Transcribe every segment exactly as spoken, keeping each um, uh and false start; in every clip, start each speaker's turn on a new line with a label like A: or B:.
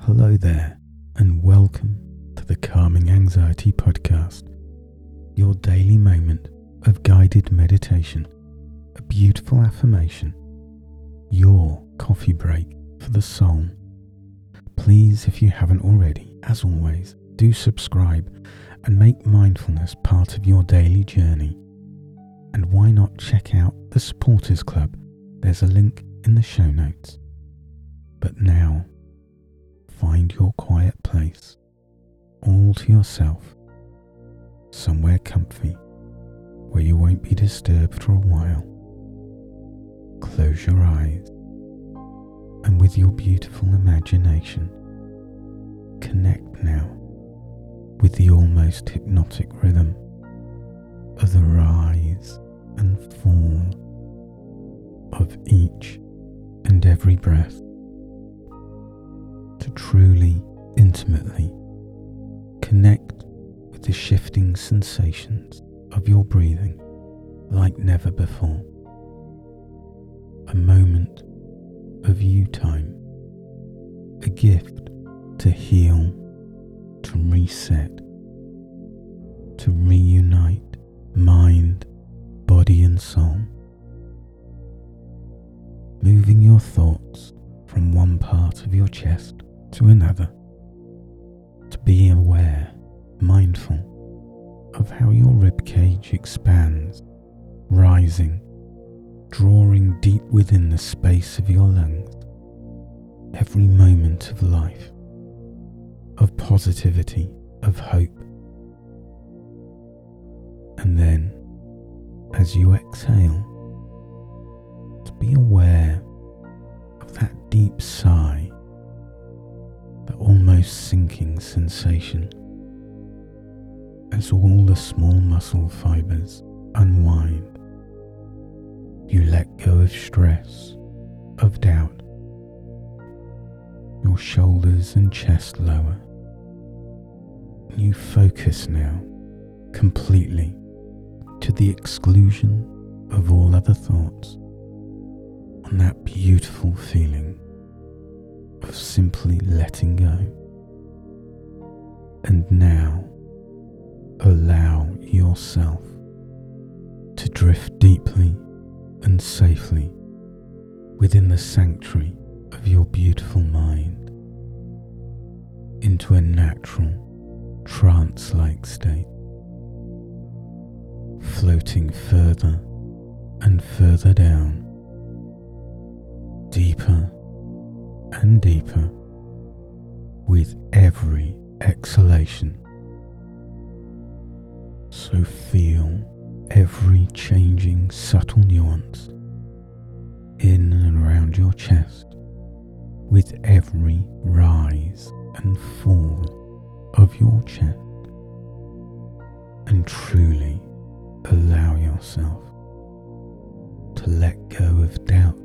A: Hello there, and welcome to the Calming Anxiety Podcast, your daily moment of guided meditation, a beautiful affirmation, your coffee break for the soul. Please, if you haven't already, as always, do subscribe and make mindfulness part of your daily journey. And why not check out the Supporters Club? There's a link in the show notes. But now, find your quiet place, all to yourself, somewhere comfy, where you won't be disturbed for a while. Close your eyes, and with your beautiful imagination, connect now with the almost hypnotic rhythm of the rise and fall of each and every breath, to truly, intimately connect with the shifting sensations of your breathing like never before. A moment of you time, a gift to heal, to reset, to reunite mind, body and soul. Moving your thoughts from one part of your chest to another, to be aware, mindful of how your ribcage expands, rising, drawing deep within the space of your lungs. Every moment of life, of positivity, of hope. And then, as you exhale, to be aware of that deep sigh, the almost sinking sensation, as all the small muscle fibers unwind. You let go of stress, of doubt. Your shoulders and chest lower. You focus now completely, to the exclusion of all other thoughts, on that beautiful feeling of simply letting go. And now allow yourself to drift deeply and safely within the sanctuary of your beautiful mind, into a natural, trance-like state, floating further and further down, deeper and deeper with every exhalation. So feel every changing subtle nuance in and around your chest with every rise and fall of your chest, and truly allow yourself to let go of doubt,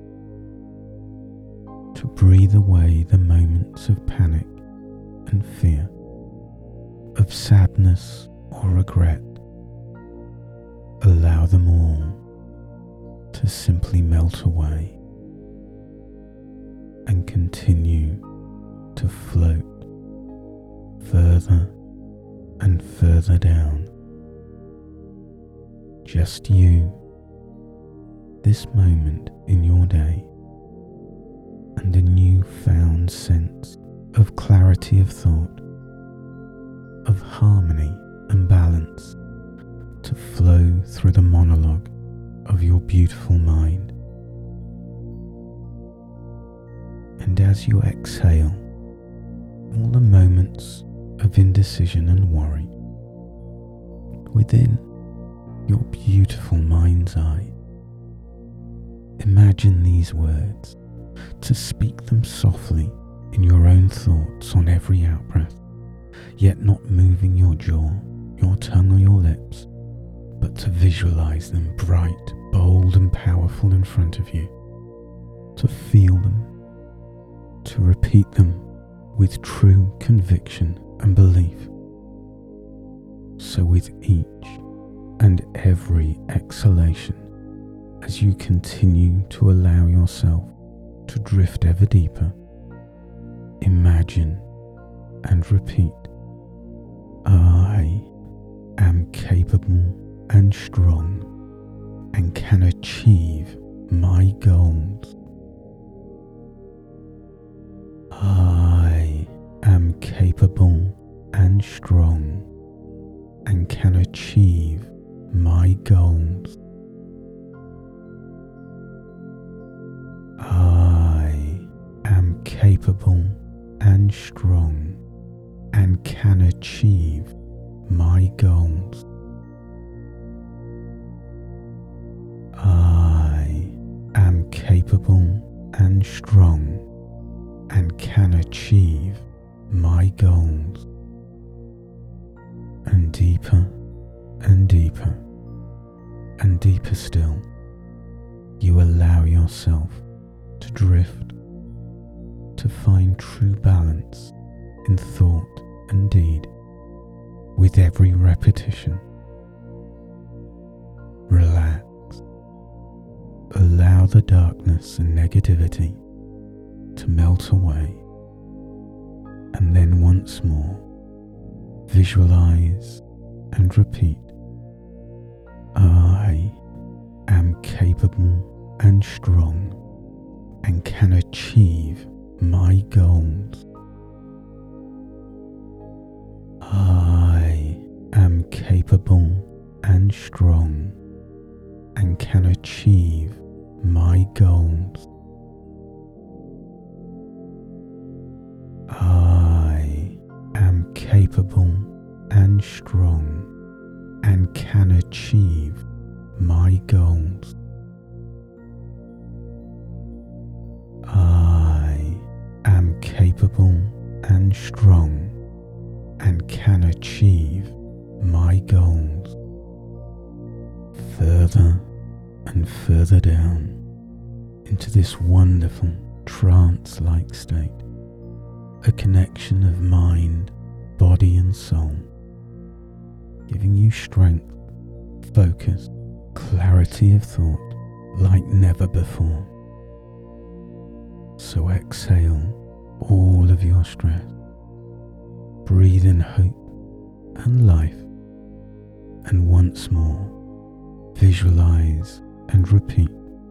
A: to breathe away the moments of panic and fear, of sadness or regret. Allow them all to simply melt away and continue to float further and further down. Just you, this moment in your day, and a newfound sense of clarity of thought, of harmony and balance to flow through the monologue of your beautiful mind. And as you exhale, all the moments of indecision and worry within your beautiful mind's eye, imagine these words, to speak them softly in your own thoughts on every out-breath, yet not moving your jaw, your tongue or your lips, but to visualize them bright, bold and powerful in front of you, to feel them, to repeat them with true conviction and belief. So with each and every exhalation, as you continue to allow yourself to drift ever deeper, imagine imagine and repeat, I am capable and strong and can achieve my goals. I am capable and strong and can achieve my goals. I am capable and strong and can achieve my goals. I am capable and strong and can achieve my goals. And deeper and deeper and deeper still, you allow yourself to drift, to find true balance in thought and deed with every repetition. Relax. Allow the darkness and negativity to melt away, and then once more visualize and repeat, I am capable and strong and can achieve my goals. I am capable and strong and can achieve my goals. I am capable and strong and can achieve my goals. I am capable and strong and can achieve my goals. Further and further down into this wonderful trance-like state, a connection of mind, body and soul, giving you strength, focus, clarity of thought like never before. So exhale all of your stress, breathe in hope and life, and once more visualize and repeat,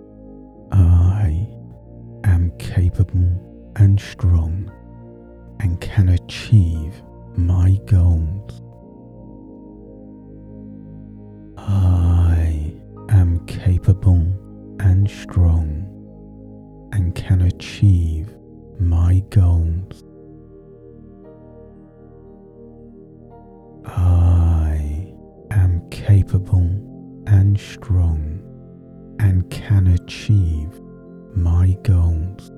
A: I am capable and strong and can achieve my goals. I am capable and strong and can achieve my goals. I am capable and strong and can achieve my goals.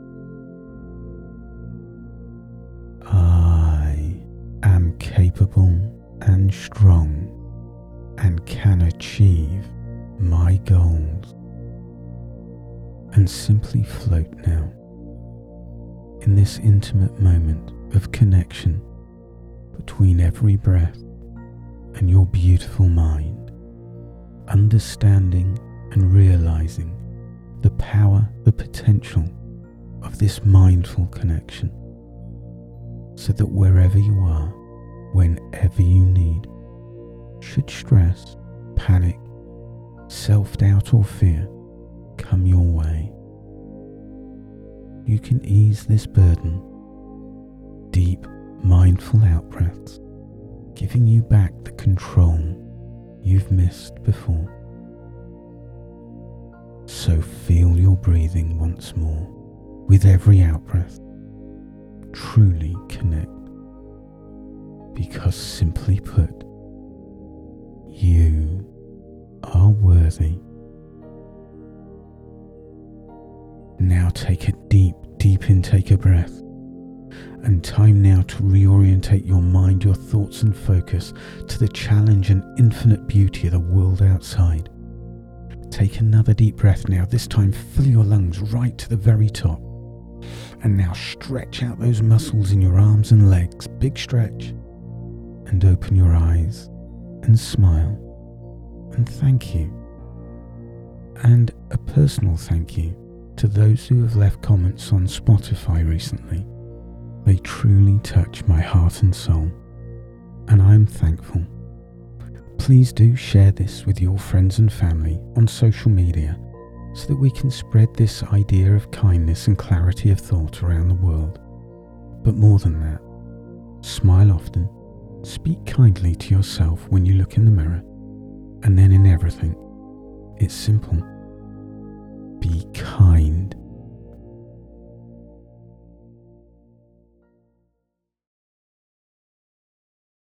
A: I am capable and strong and can achieve my goals. And simply float now in this intimate moment of connection between every breath and your beautiful mind, understanding and realizing the power, the potential of this mindful connection, so that wherever you are, whenever you need, should stress, panic, self-doubt or fear come your way, you can ease this burden. Deep, mindful out-breaths, giving you back the control you've missed before. So feel your breathing once more with every out-breath. Truly connect, because simply put, you are worthy. Now take a deep, deep intake of breath, and time now to reorientate your mind, your thoughts and focus to the challenge and infinite beauty of the world outside. Take another deep breath now, this time fill your lungs right to the very top. And now stretch out those muscles in your arms and legs, big stretch, and open your eyes and smile and thank you. And a personal thank you to those who have left comments on Spotify recently. They truly touch my heart and soul, and I am thankful. Please do share this with your friends and family on social media so that we can spread this idea of kindness and clarity of thought around the world. But more than that, smile often, speak kindly to yourself when you look in the mirror, and then in everything, it's simple.